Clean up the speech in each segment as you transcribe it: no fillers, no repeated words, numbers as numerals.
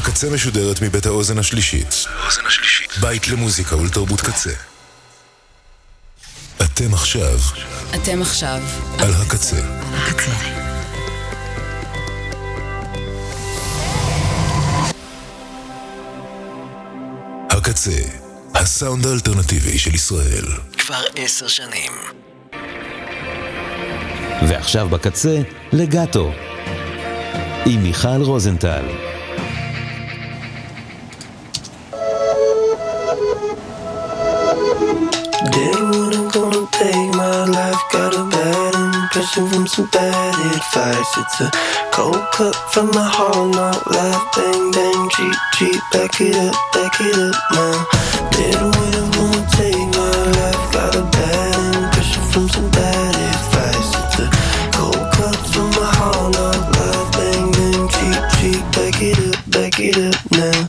הקצה משודרת מבית האוזן השלישית. בית למוזיקה ולתרבות קצה. אתם עכשיו על הקצה. הקצה, הסאונד האלטרנטיבי של ישראל. כבר 10 שנים. ועכשיו בקצה, לגאטו. עם מיכל רוזנטל. Dead when I'm gonna take my life. Got a bad impression from some bad advice. It's a cold cut from the hall, not life. Bang bang, cheap cheap, back it up now. Dead when I'm gonna take my life. Got a bad impression from some bad advice. It's a cold cut from the hall, not life. Bang bang, cheap cheap, back it up now.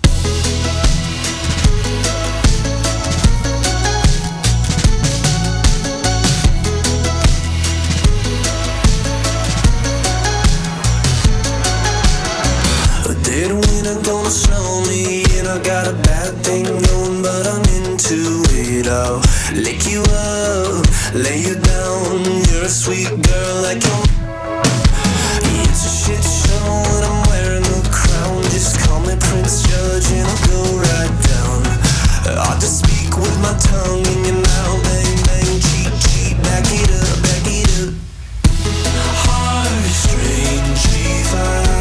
Dead when I'm gonna slow me and I got a bad thing going, but I'm into it. I'll lick you up, lay you down. You're a sweet girl like you're. It's a shit show and I'm wearing a crown. Just call me Prince Judge and I'll go right down. I'll just speak with my tongue in your mouth. Bang bang, cheat cheat, back it up, back it up. Heart strangely fine.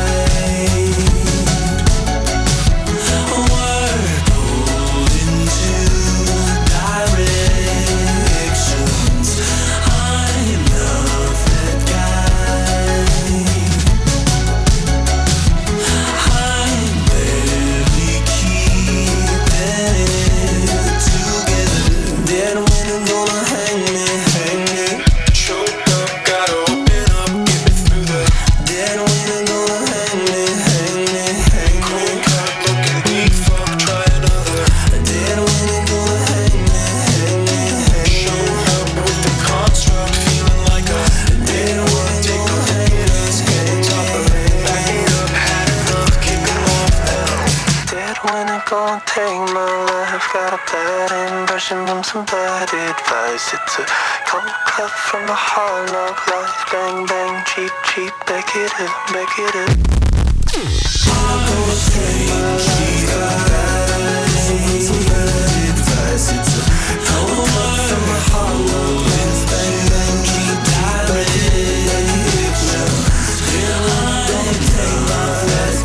From some bad advice. It's a cold cut from the hard knock life. Bang bang, cheap cheap, back it up, back it up. I'm gonna take my life. Some bad advice. It's a cold cut from the hard knock life. Bang bang, cheap cheap, back it up, back it up. I'm gonna take my life.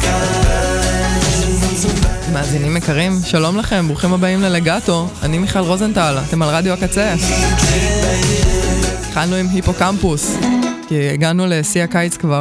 מאזינים יקרים, שלום לכם, ברוכים הבאים ללגאטו. אני מיכל רוזנטל, אתם על רדיו הקצה. התחלנו עם היפוקמפוס, כי הגענו לשיא הקיץ כבר.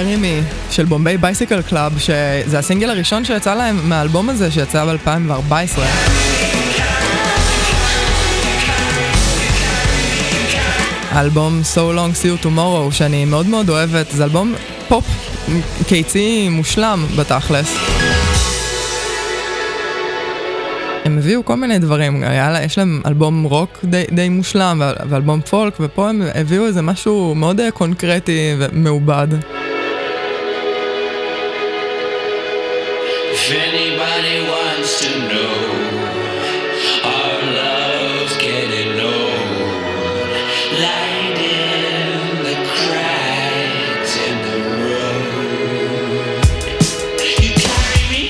Marry Me של בומביי בייסיקל קלאב, שזה הסינגל הראשון שיצא להם מהאלבום הזה שיצא ב-2014. האלבום So Long See You Tomorrow שאני מאוד מאוד אוהבת, זה אלבום פופ קיצי מושלם בתכלס. הם הביאו כל מיני דברים, יש להם אלבום רוק די מושלם ואלבום פולק, ופה הם הביאו איזה משהו מאוד קונקרטי ומעובד. If anybody wants to know, our love's getting old, light in the cracks in the road. You carry me.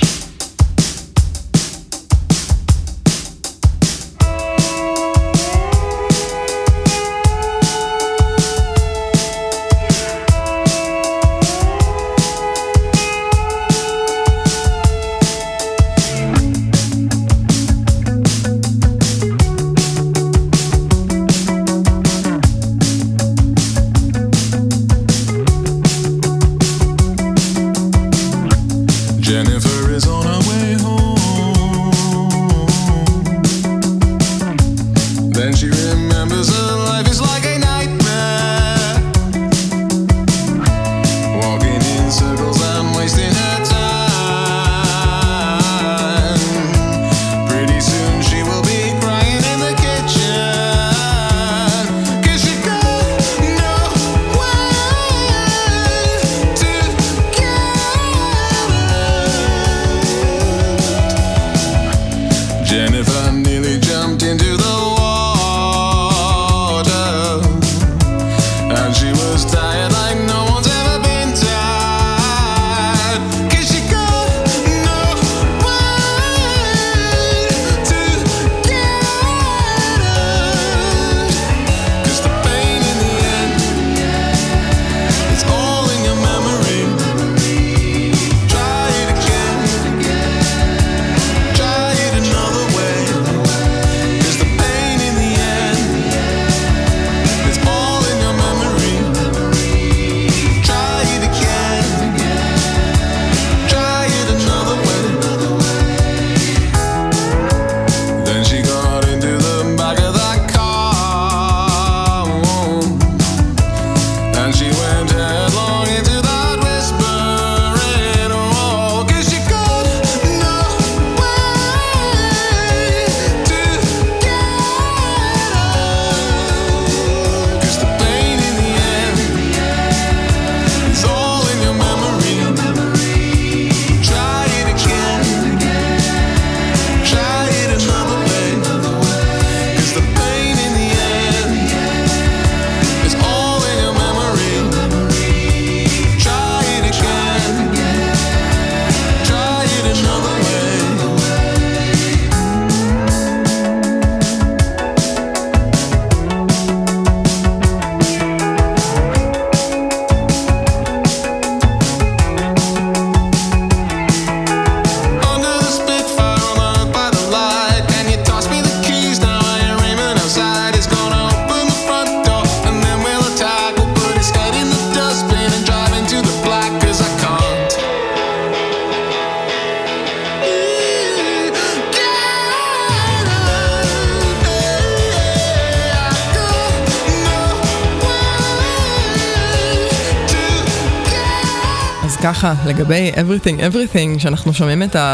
ככה, לגבי Everything, שאנחנו שומעים את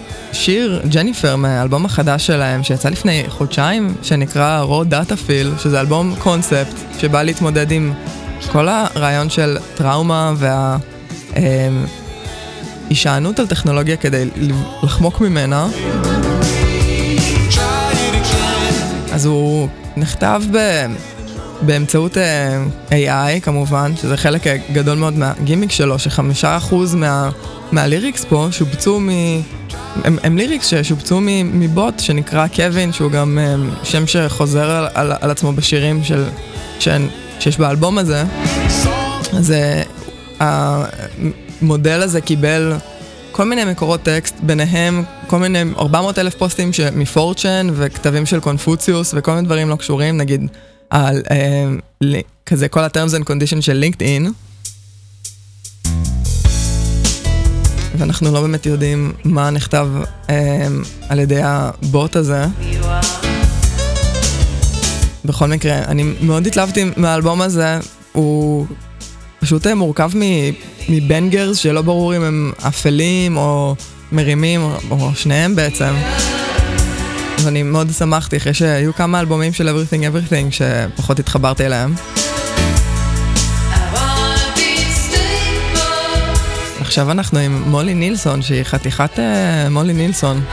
השיר ג'ניפר מהאלבום החדש שלהם, שיצא לפני חודשיים, שנקרא Raw Data Feel, שזה אלבום קונספט, שבא להתמודד עם כל הרעיון של טראומה וההישענות על טכנולוגיה כדי לחמוק ממנה. אז הוא נכתב באמצעות AI כמובן, שזה חלק גדול מאוד מהגימיק שלו, ש5% מהליריקס פה שובצו הם ליריקס ששובצו מבוט שנקרא קווין, שהוא גם שם שחוזר על עצמו בשירים שיש באלבום הזה. אז המודל הזה קיבל כל מיני מקורות טקסט, ביניהם כל מיני 400,000 פוסטים מפורצ'ן וכתבים של קונפוציוס וכל מיני דברים לא קשורים, נגיד על כזה כל ה-terms and conditions של לינקדאין. ואנחנו לא באמת יודעים מה נכתב על ידי הבוט הזה. בכל מקרה, אני מאוד התלהבתי מהאלבום הזה, הוא פשוט מורכב מבנגרס שלא ברור אם הם אפלים או מרימים או שניהם בעצם. ואני מאוד שמחתי אחרי שהיו כמה אלבומים של Everything Everything שפחות התחברתי אליהם. עכשיו אנחנו עם מולי נילסון, שהיא חתיכת מולי נילסון.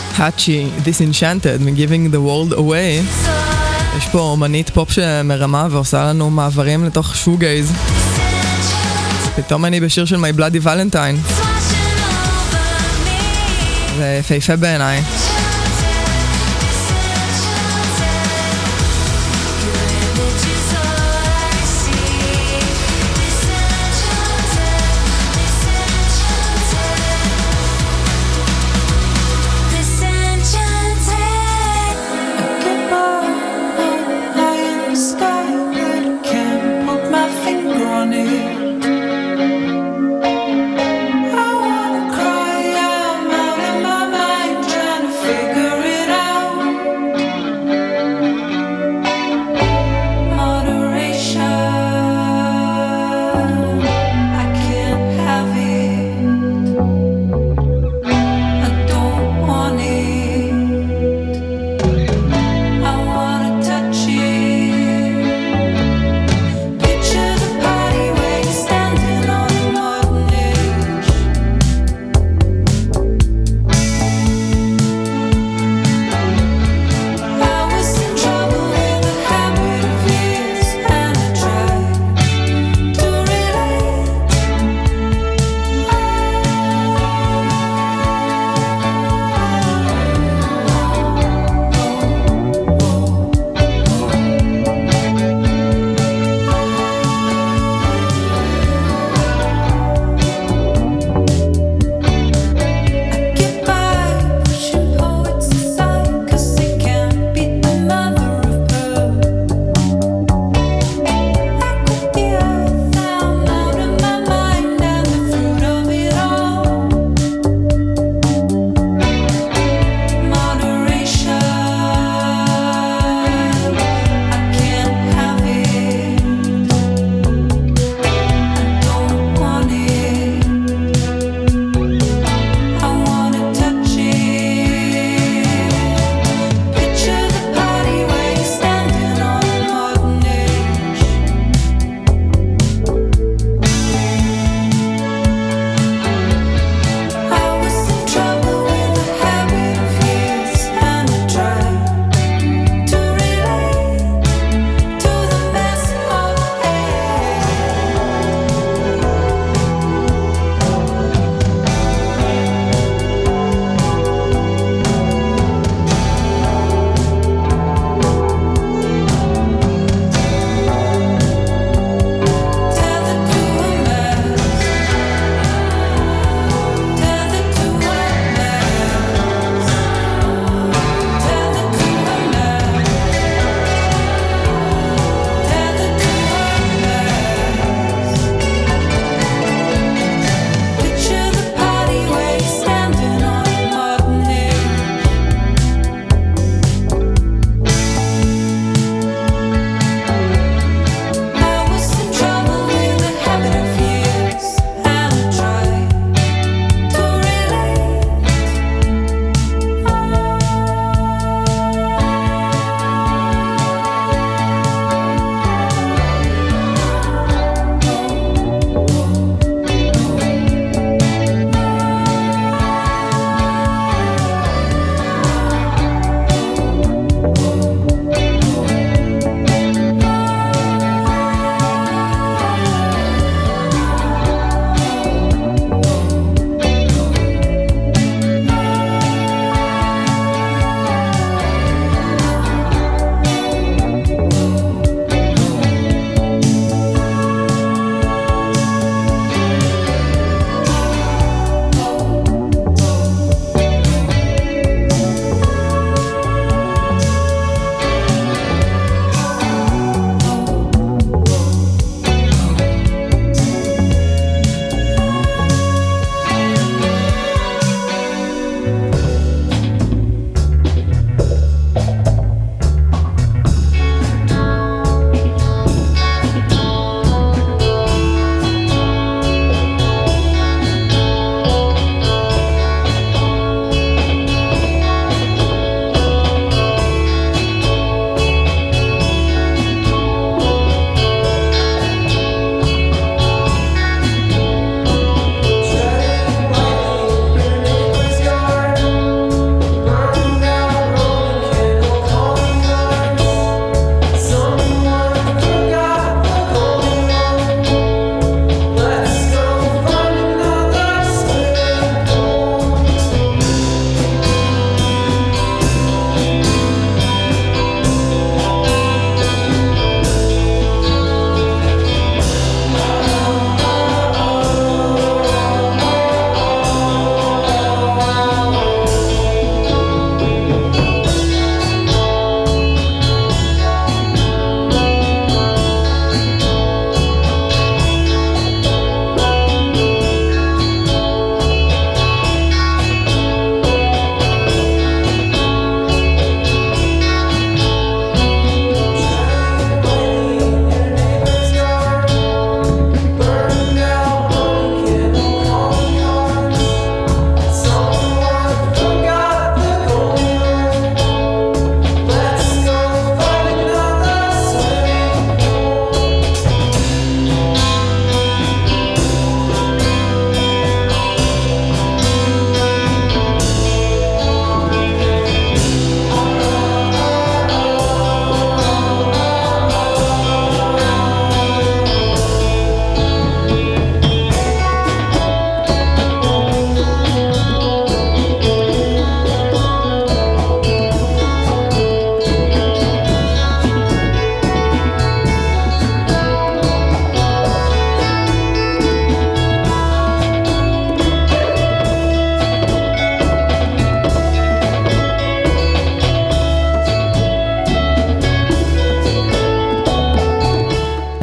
האצ'י, Disenchanted, מ-Giving the World Away. יש פה אומנית פופ שמרמה ועושה לנו מעברים לתוך שוגייז. פתאום אני בשיר של My Bloody Valentine. זה פייפה בעיניי. I wanna cry, I'm out of my mind, trying to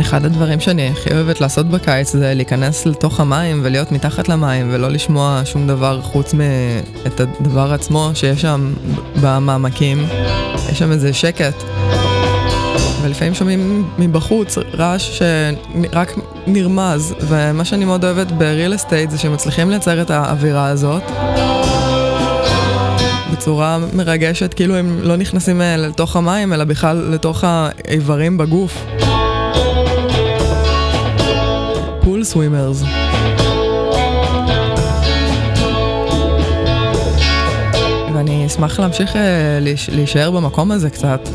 אחד הדברים שאני הכי אוהבת לעשות בקיץ זה להיכנס לתוך המים ולהיות מתחת למים ולא לשמוע שום דבר חוץ את הדבר עצמו שיש שם במעמקים. יש שם איזה שקט. ולפעמים שומעים מבחוץ רעש שרק נרמז, ומה שאני מאוד אוהבת בריל אסטייט זה שמצליחים לייצר את האווירה הזאת בצורה מרגשת, כאילו הם לא נכנסים לתוך המים אלא בכלל לתוך האיברים בגוף. פול סווימרס. ואני אשמח להמשיך להישאר במקום הזה קצת.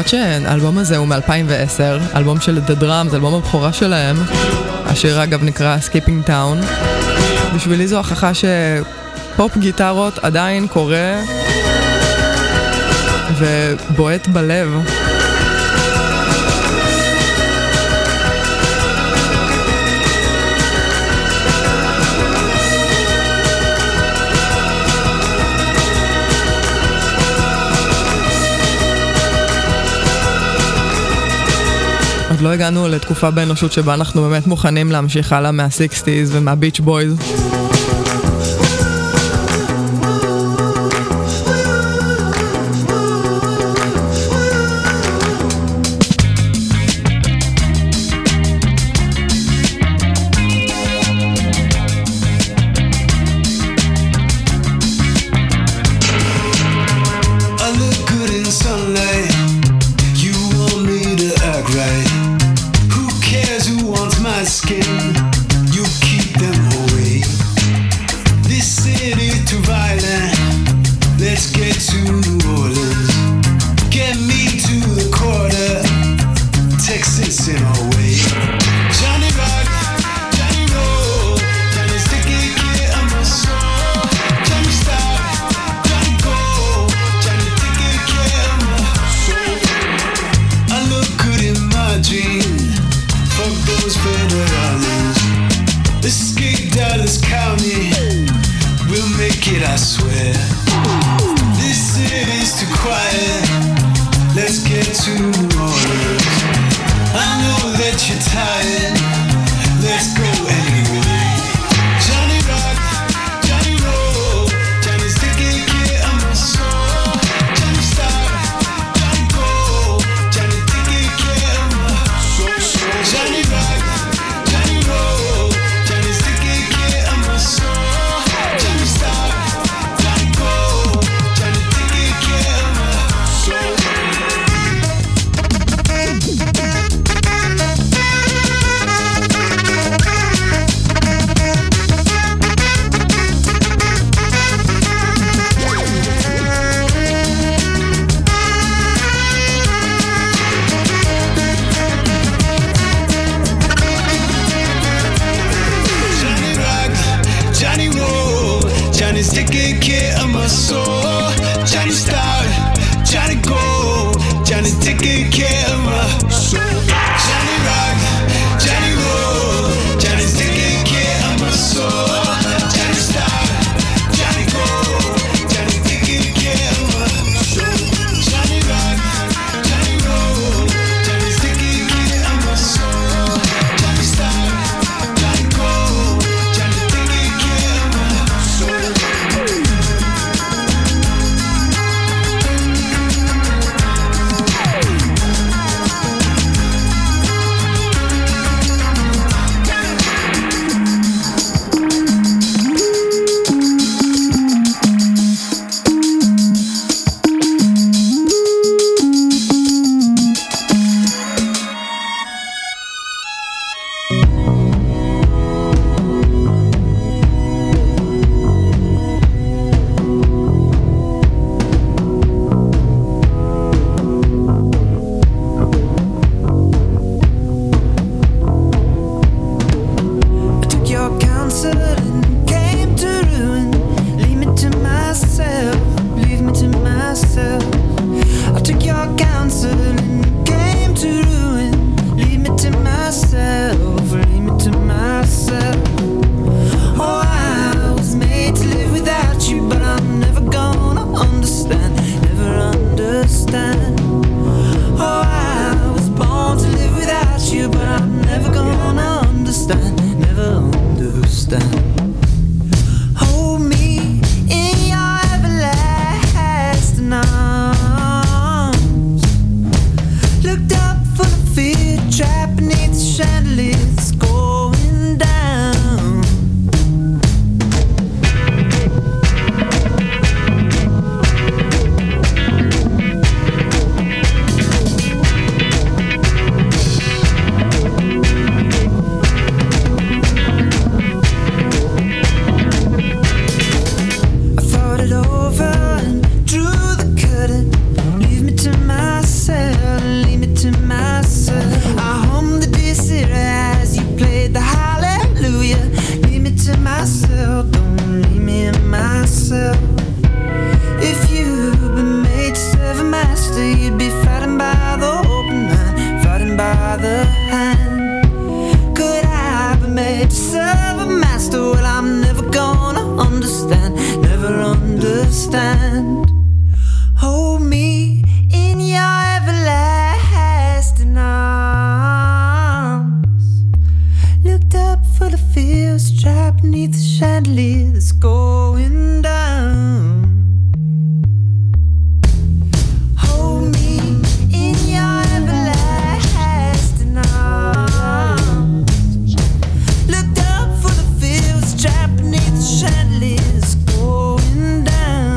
למרות שהאלבום הזה הוא מ-2010, אלבום של The Drums, אלבום הבכורה שלהם, השיר אגב נקרא Skipping Town. בשבילי זו הוכחה שפופ גיטרות עדיין קורה ובועט בלב. עוד לא הגענו לתקופה באנושות שבה אנחנו באמת מוכנים להמשיך הלאה מה-60s ומה-Beach Boys. to serve a master. Well, I'm never gonna understand, never understand. Hold me in your everlasting arms. Looked up for the fields trapped beneath the chandelier that's going down. Hold me in your everlasting arms. Looked up for the fields trapped beneath the chandelier that's going down.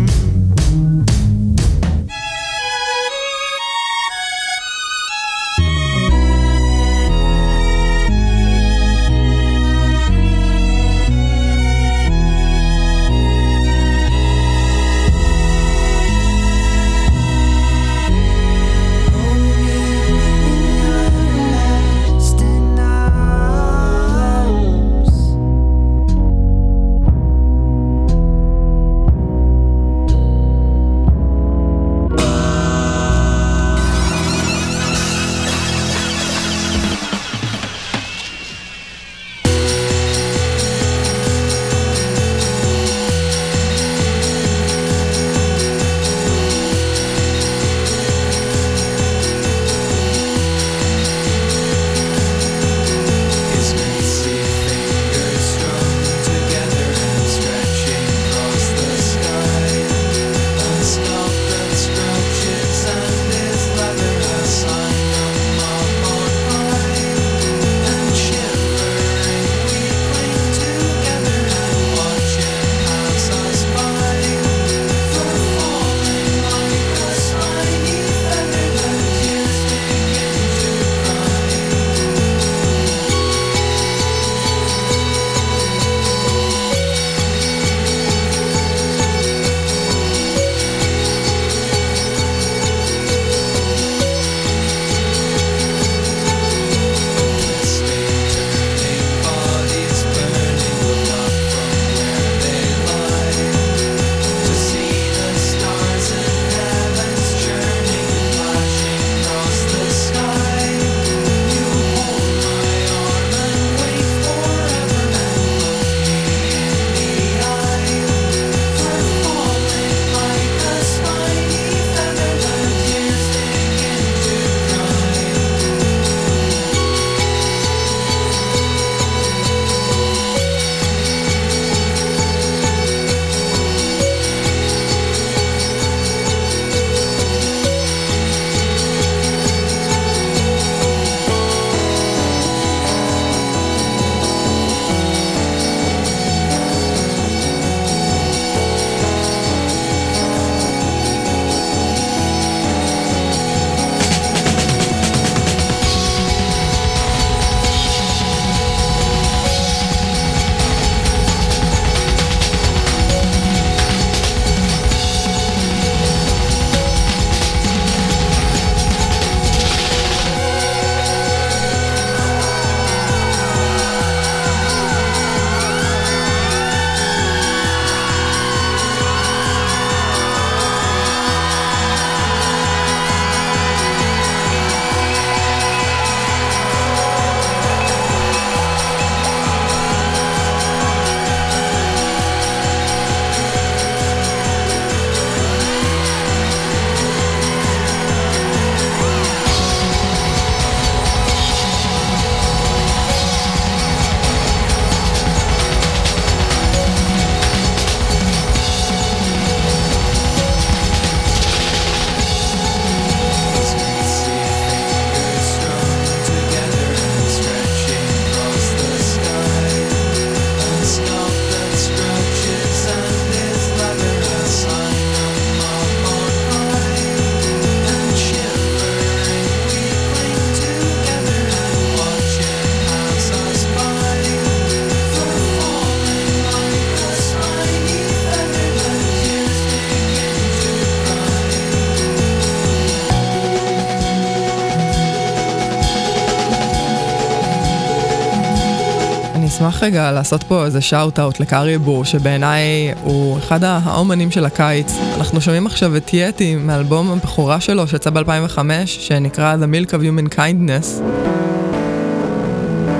אשמח רגע לעשות פה איזה שאוט-אוט לקארי בור, שבעיניי הוא אחד האומנים של הקיץ. אנחנו שומעים עכשיו את יטי מאלבום הבכורה שלו שיצא ב-2005, שנקרא The Milk of Human Kindness.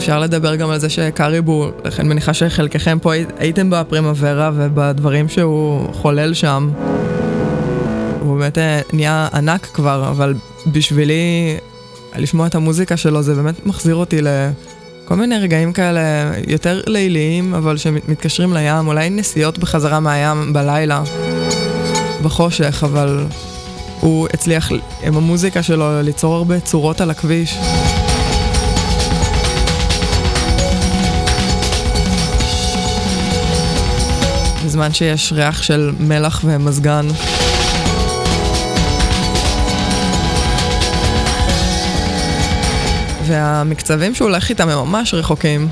אפשר לדבר גם על זה שקריבו, לכן מניחה שחלקכם פה הייתם בפרימוורה ובדברים שהוא חולל שם. הוא באמת נהיה ענק כבר, אבל בשבילי לשמוע את המוזיקה שלו זה באמת מחזיר אותי לכל מיני רגעים כאלה יותר ליליים, אבל שמתקשרים לים, אולי נסיעות בחזרה מהים בלילה, בחושך, אבל הוא הצליח עם המוזיקה שלו ליצור הרבה צורות על הכביש. בזמן שיש ריח של מלח ומזגן. והמקצבים שהוא הולך איתם הם ממש רחוקים.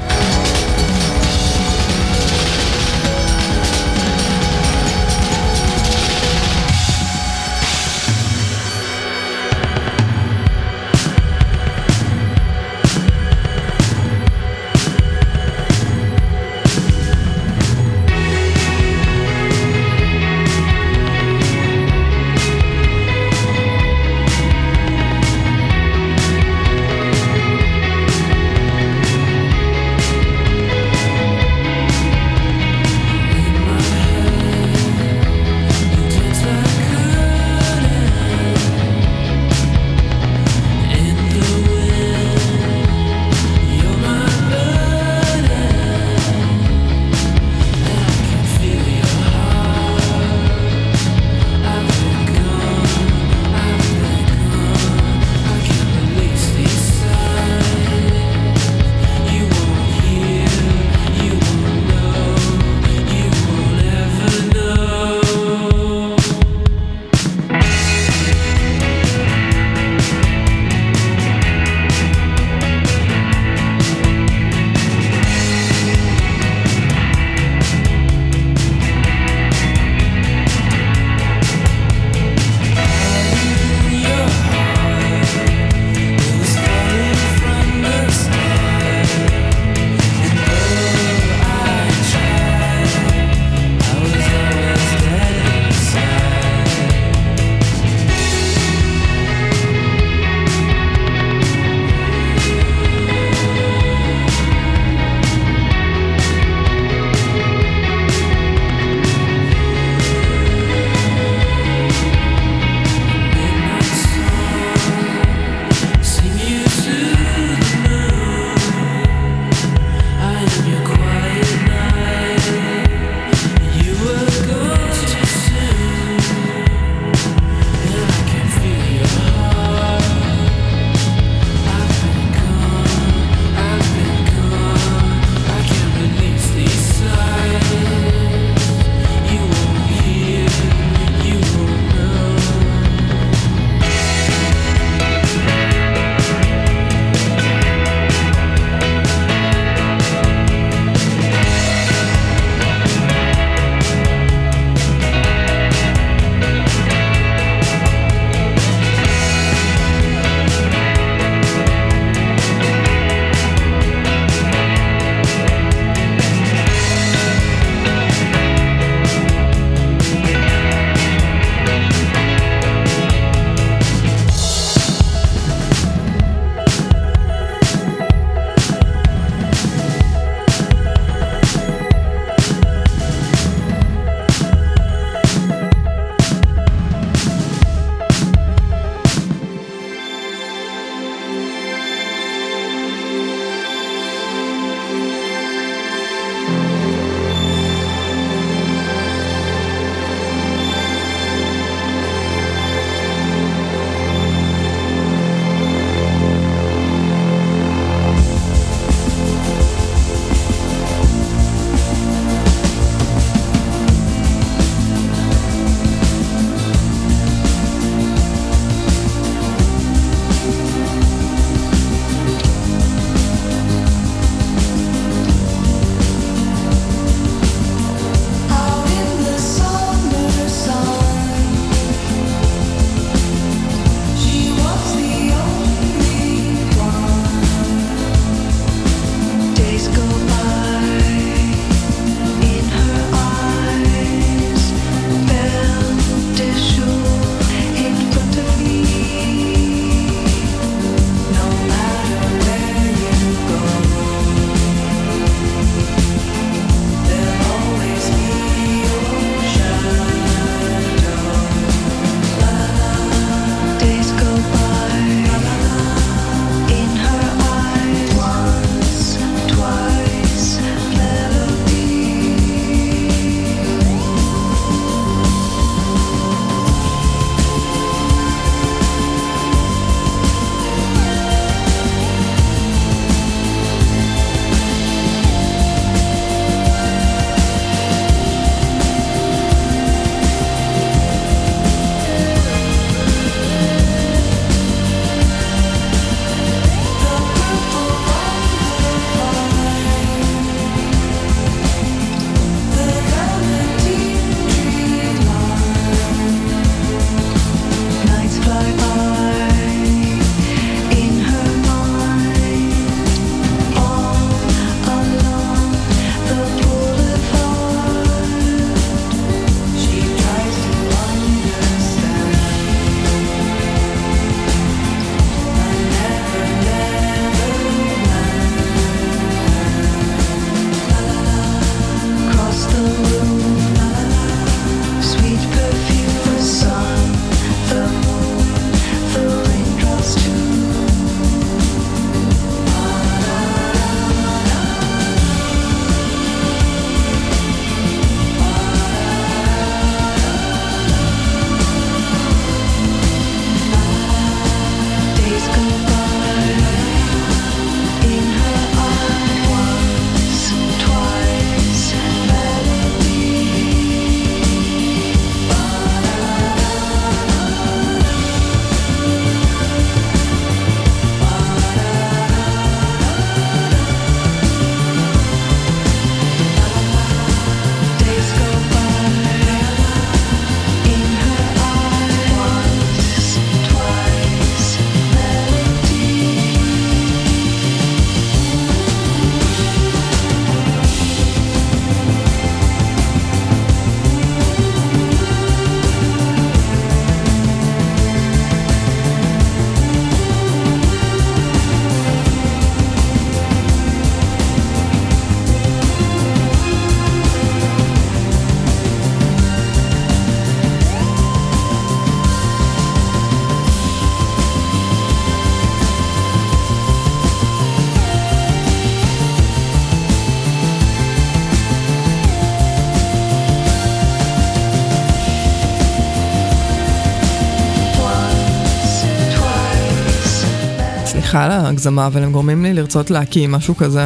סליחה על ההגזמה, אבל הם גורמים לי לרצות להקים משהו כזה.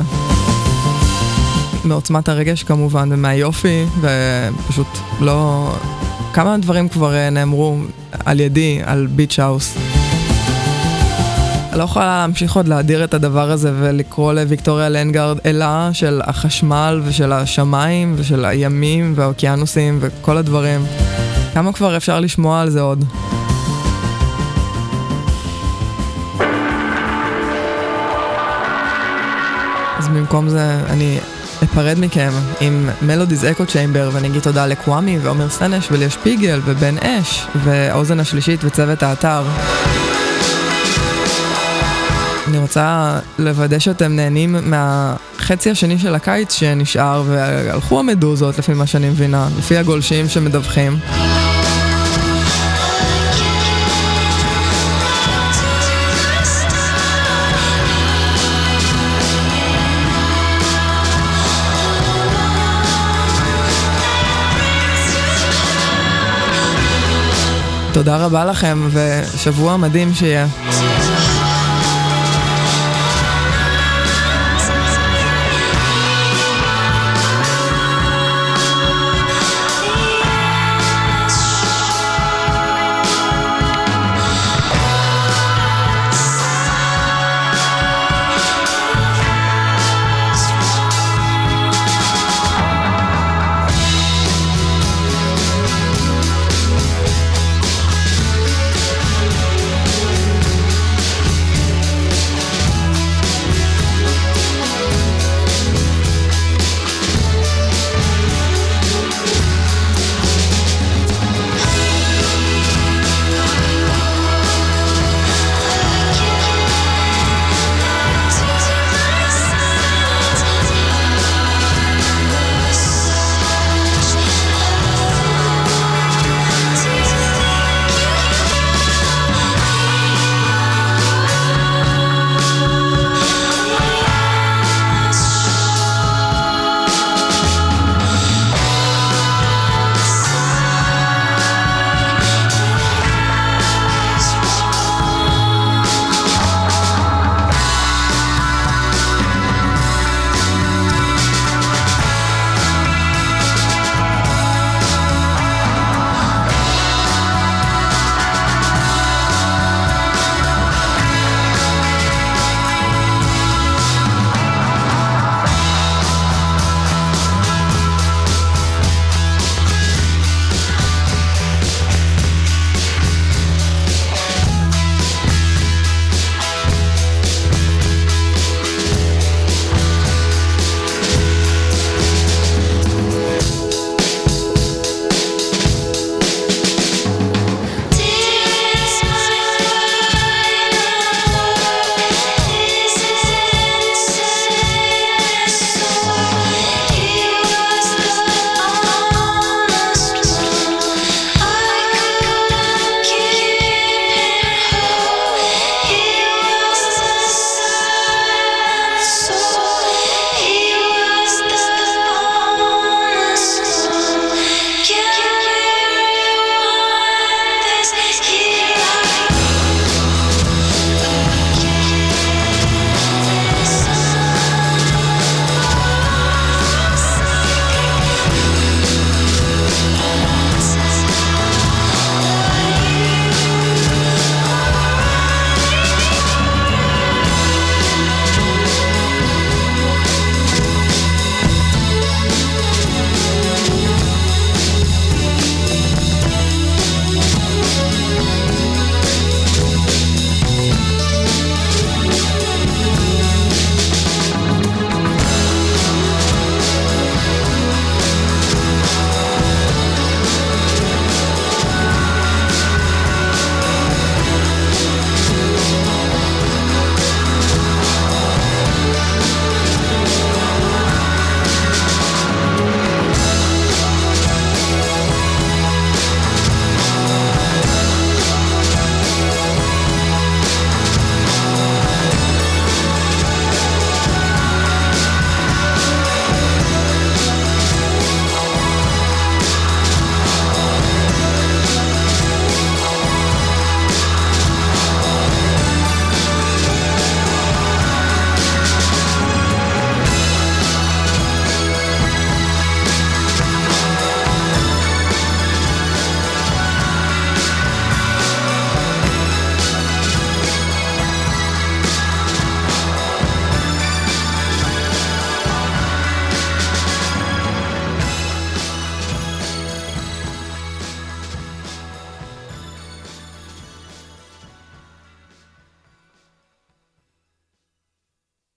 מעוצמת הרגש כמובן, ומהיופי, ופשוט לא... כמה דברים כבר נאמרו על ידי, על ביץ' האוס. אני לא יכולה להמשיך עוד להדיר את הדבר הזה ולקרוא לוויקטוריה לנגארד אלה של החשמל ושל השמיים ושל הימים והאוקיינוסים וכל הדברים. כמה כבר אפשר לשמוע על זה עוד? אז במקום זה אני אפרד מכם עם מלודיז אקו צ'יימבר, ואני אגיד תודה לקוואמי ועומר סנש וליה שפיגל ובן אש והאוזן השלישית וצוות האתר. אני רוצה לוודא שאתם נהנים מהחצי השני של הקיץ שנשאר, והלכו המדוזות לפי מה שאני מבינה, לפי הגולשים שמדווחים. תודה רבה לכם ושבוע מדהים שיהיה.